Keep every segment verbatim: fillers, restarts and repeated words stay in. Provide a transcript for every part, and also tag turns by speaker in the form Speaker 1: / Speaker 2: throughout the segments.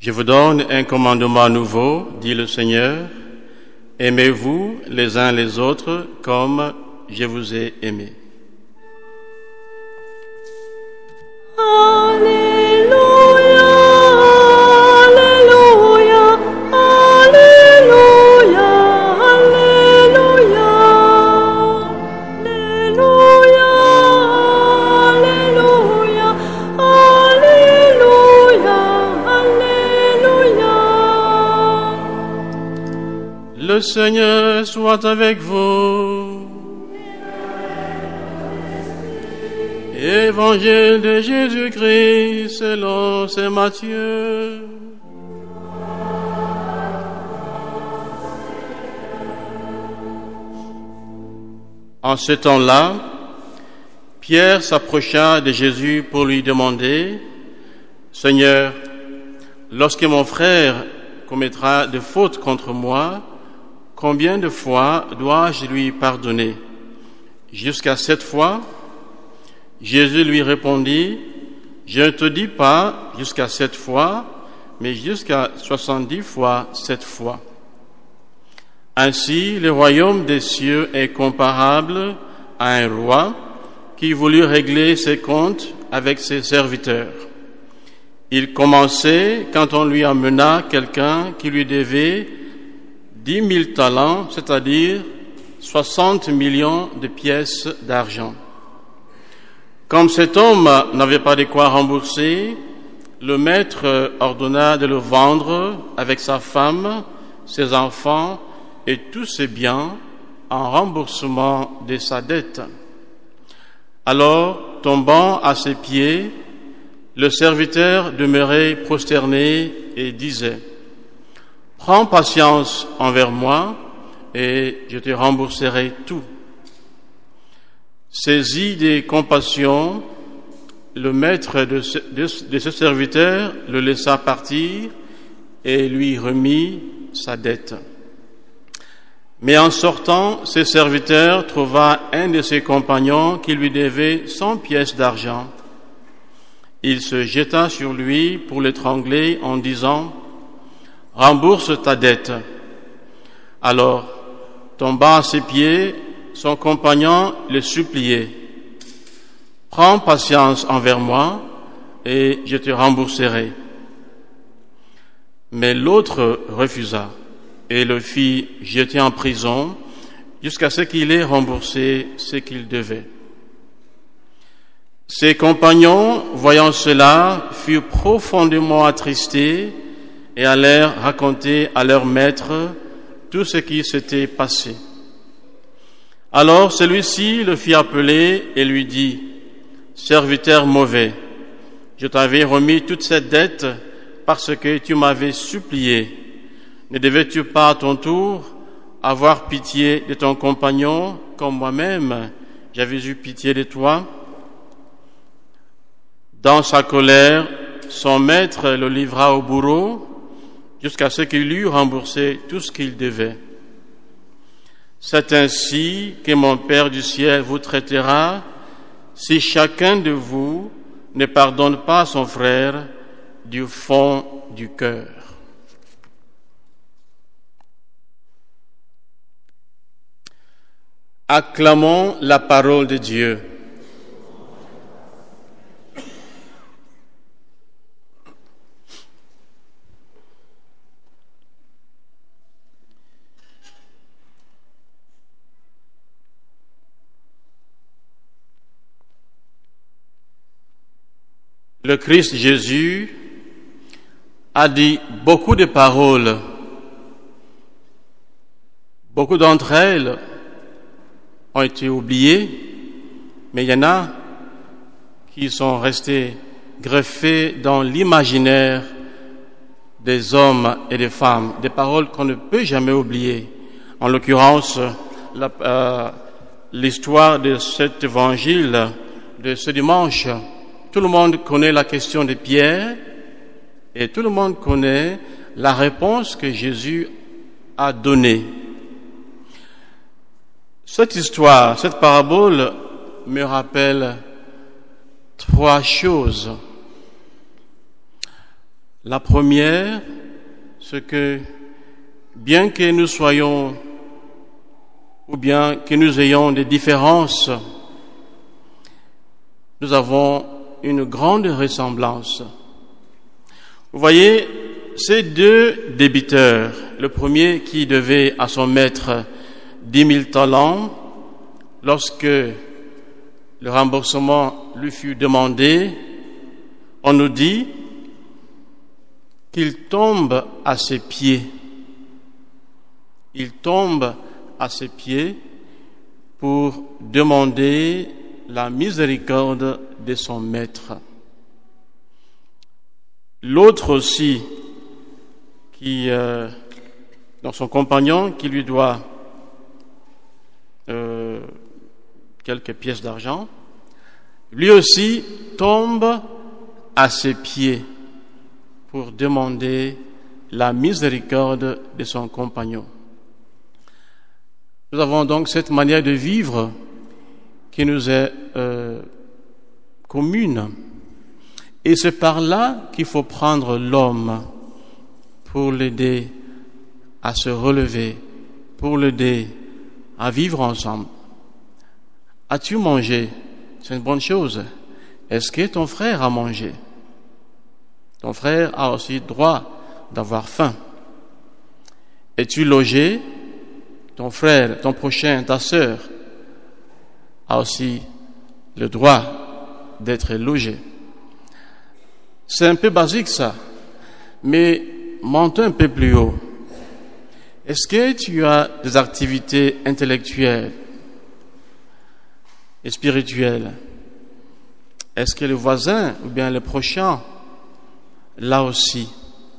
Speaker 1: Je vous donne un commandement nouveau, dit le Seigneur. Aimez-vous les uns les autres comme je vous ai aimés. Le Seigneur soit avec vous. Évangile de Jésus-Christ selon saint Matthieu. En ce temps-là, Pierre s'approcha de Jésus pour lui demander: Seigneur, lorsque mon frère commettra de fautes contre moi, combien de fois dois-je lui pardonner? Jusqu'à sept fois? Jésus lui répondit: Je ne te dis pas jusqu'à sept fois, mais jusqu'à soixante-dix fois sept fois. Ainsi, le royaume des cieux est comparable à un roi qui voulut régler ses comptes avec ses serviteurs. Il commençait quand on lui amena quelqu'un qui lui devait dix mille talents, c'est-à-dire soixante millions de pièces d'argent. Comme cet homme n'avait pas de quoi rembourser, le maître ordonna de le vendre avec sa femme, ses enfants et tous ses biens en remboursement de sa dette. Alors, tombant à ses pieds, le serviteur demeurait prosterné et disait: Prends patience envers moi et je te rembourserai tout. Saisi de compassion, le maître de ce, de, de ce serviteur le laissa partir et lui remit sa dette. Mais en sortant, ce serviteur trouva un de ses compagnons qui lui devait cent pièces d'argent. Il se jeta sur lui pour l'étrangler en disant: Rembourse ta dette. Alors, tombant à ses pieds, son compagnon le suppliait: Prends patience envers moi et je te rembourserai. Mais l'autre refusa et le fit jeter en prison jusqu'à ce qu'il ait remboursé ce qu'il devait. Ses compagnons, voyant cela, furent profondément attristés et allèrent raconter à leur maître tout ce qui s'était passé. Alors celui-ci le fit appeler et lui dit: Serviteur mauvais, je t'avais remis toute cette dette parce que tu m'avais supplié. Ne devais-tu pas à ton tour avoir pitié de ton compagnon comme moi-même j'avais eu pitié de toi? Dans sa colère, son maître le livra au bourreau jusqu'à ce qu'il eût remboursé tout ce qu'il devait. C'est ainsi que mon Père du ciel vous traitera si chacun de vous ne pardonne pas à son frère du fond du cœur. Acclamons la parole de Dieu. Le Christ Jésus a dit beaucoup de paroles. Beaucoup d'entre elles ont été oubliées, mais il y en a qui sont restées greffées dans l'imaginaire des hommes et des femmes, des paroles qu'on ne peut jamais oublier. En l'occurrence, la, euh, l'histoire de cet évangile de ce dimanche. Tout le monde connaît la question de Pierre et tout le monde connaît la réponse que Jésus a donnée. Cette histoire, cette parabole me rappelle trois choses. La première, c'est que bien que nous soyons, ou bien que nous ayons des différences, nous avons une grande ressemblance. Vous voyez, ces deux débiteurs, le premier qui devait à son maître dix mille talents, lorsque le remboursement lui fut demandé, on nous dit qu'il tombe à ses pieds. Il tombe à ses pieds pour demander la miséricorde de son maître. L'autre aussi, qui, euh, dans son compagnon, qui lui doit euh, quelques pièces d'argent, lui aussi tombe à ses pieds pour demander la miséricorde de son compagnon. Nous avons donc cette manière de vivre qui nous est euh, commune. Et c'est par là qu'il faut prendre l'homme pour l'aider à se relever, pour l'aider à vivre ensemble. As-tu mangé? C'est une bonne chose. Est-ce que ton frère a mangé? Ton frère a aussi droit d'avoir faim. Es-tu logé? Ton frère, ton prochain, ta sœur a aussi le droit d'être logé. C'est un peu basique ça, mais montons un peu plus haut. Est-ce que tu as des activités intellectuelles et spirituelles? Est-ce que le voisin ou bien le prochain là aussi?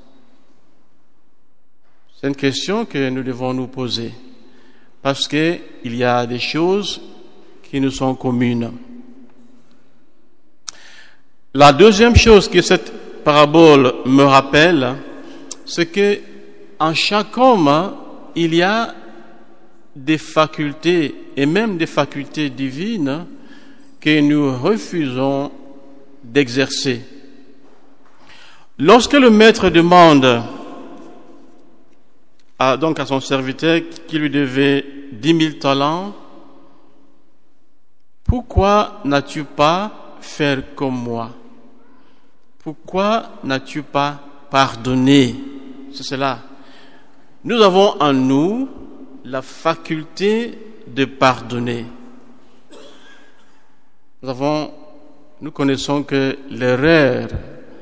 Speaker 1: C'est une question que nous devons nous poser. Parce qu'il y a des choses qui nous sont communes. La deuxième chose que cette parabole me rappelle, c'est que en chaque homme, il y a des facultés, et même des facultés divines, que nous refusons d'exercer. Lorsque le maître demande à, donc à son serviteur qui lui devait dix mille talents, pourquoi n'as-tu pas fait comme moi? Pourquoi n'as-tu pas pardonné? C'est cela. Nous avons en nous la faculté de pardonner. Nous avons, nous connaissons que l'erreur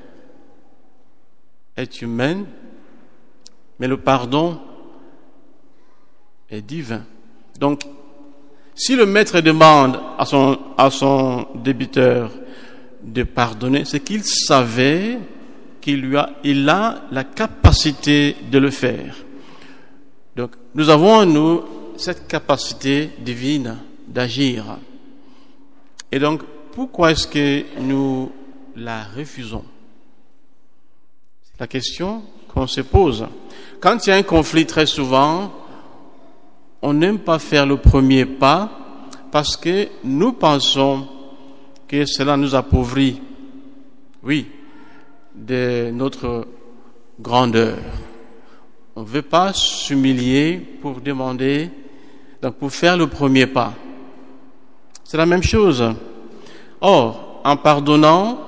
Speaker 1: est humaine, mais le pardon est divin. Donc, si le maître demande à son, à son débiteur de pardonner, c'est qu'il savait qu'il lui a, il a la capacité de le faire. Donc, nous avons en nous cette capacité divine d'agir. Et donc, pourquoi est-ce que nous la refusons? C'est la question qu'on se pose. Quand il y a un conflit, très souvent, on n'aime pas faire le premier pas parce que nous pensons que cela nous appauvrit, oui, de notre grandeur. On ne veut pas s'humilier pour demander, donc pour faire le premier pas. C'est la même chose. Or, en pardonnant,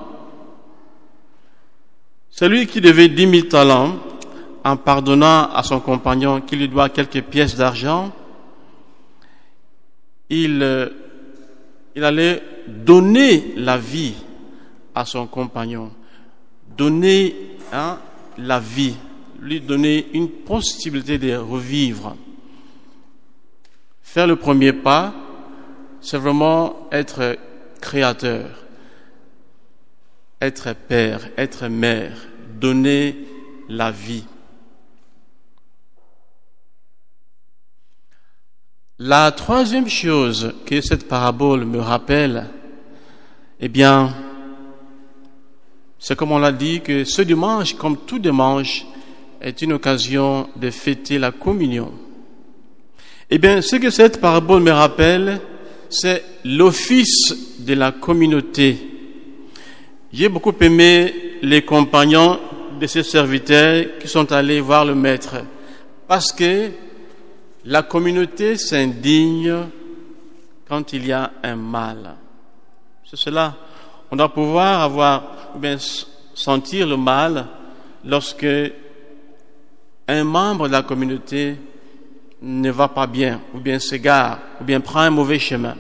Speaker 1: celui qui devait dix mille talents, en pardonnant à son compagnon qui lui doit quelques pièces d'argent, il, il allait donner la vie à son compagnon, donner hein, la vie, lui donner une possibilité de revivre. Faire le premier pas, c'est vraiment être créateur, être père, être mère, donner la vie. La troisième chose que cette parabole me rappelle, eh bien, c'est comme on l'a dit, que ce dimanche, comme tout dimanche, est une occasion de fêter la communion. Eh bien, ce que cette parabole me rappelle, c'est l'office de la communauté. J'ai beaucoup aimé les compagnons de ces serviteurs qui sont allés voir le maître, parce que la communauté s'indigne quand il y a un mal. C'est cela. On doit pouvoir avoir, ou bien sentir le mal lorsque un membre de la communauté ne va pas bien, ou bien s'égare, ou bien prend un mauvais chemin.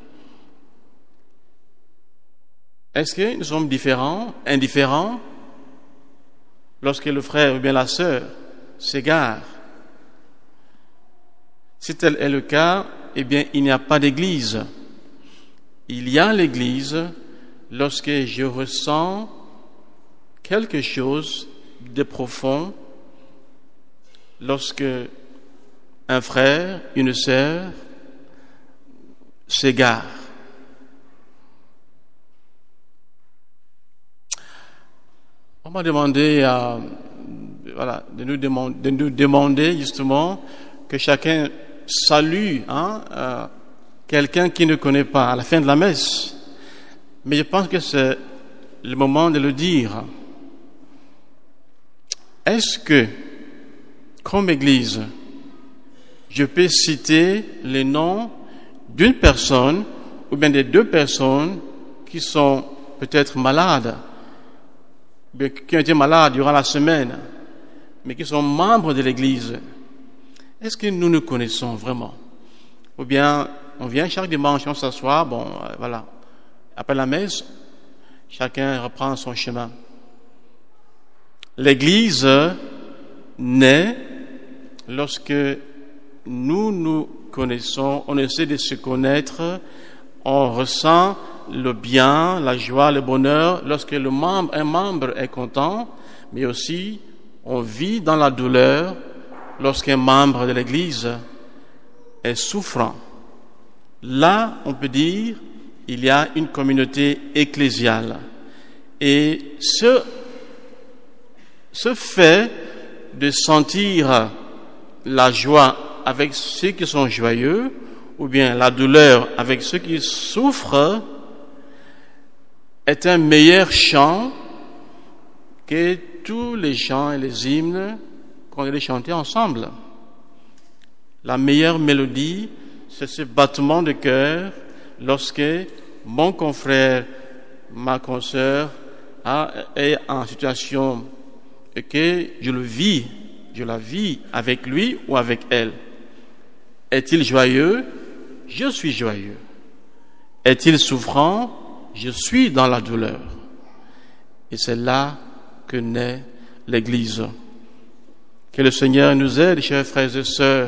Speaker 1: Est-ce que nous sommes différents, indifférents, lorsque le frère ou bien la sœur s'égare? Si tel est le cas, eh bien, il n'y a pas d'église. Il y a l'église lorsque je ressens quelque chose de profond, lorsque un frère, une sœur s'égare. On m'a demandé euh, voilà, de, nous demander, de nous demander justement que chacun salue hein, euh, quelqu'un qui ne connaît pas à la fin de la messe. Mais je pense que c'est le moment de le dire. Est-ce que, comme Église, je peux citer les noms d'une personne ou bien des deux personnes qui sont peut-être malades, qui ont été malades durant la semaine, mais qui sont membres de l'Église? Est-ce que nous nous connaissons vraiment? Ou bien on vient chaque dimanche, on s'assoit, bon, euh, voilà. Après la messe, chacun reprend son chemin. L'Église naît lorsque nous nous connaissons, on essaie de se connaître, on ressent le bien, la joie, le bonheur, lorsque le membre, un membre est content, mais aussi on vit dans la douleur lorsqu'un membre de l'Église est souffrant. Là, on peut dire, il y a une communauté ecclésiale. Et ce, ce fait de sentir la joie avec ceux qui sont joyeux, ou bien la douleur avec ceux qui souffrent, est un meilleur chant que tous les chants et les hymnes qu'on allait chanter ensemble. La meilleure mélodie, c'est ce battement de cœur lorsque mon confrère, ma consoeur est en situation et que je le vis, je la vis avec lui ou avec elle. Est-il joyeux? Je suis joyeux. Est-il souffrant? Je suis dans la douleur. Et c'est là que naît l'Église. Que le Seigneur nous aide, chers frères et sœurs,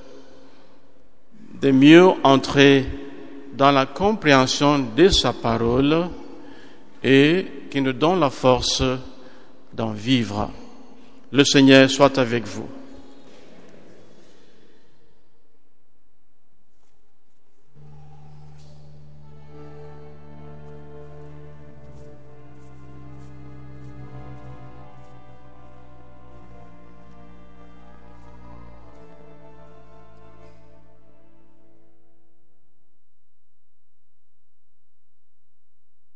Speaker 1: de mieux entrer dans la compréhension de sa parole et qui nous donne la force d'en vivre. Le Seigneur soit avec vous.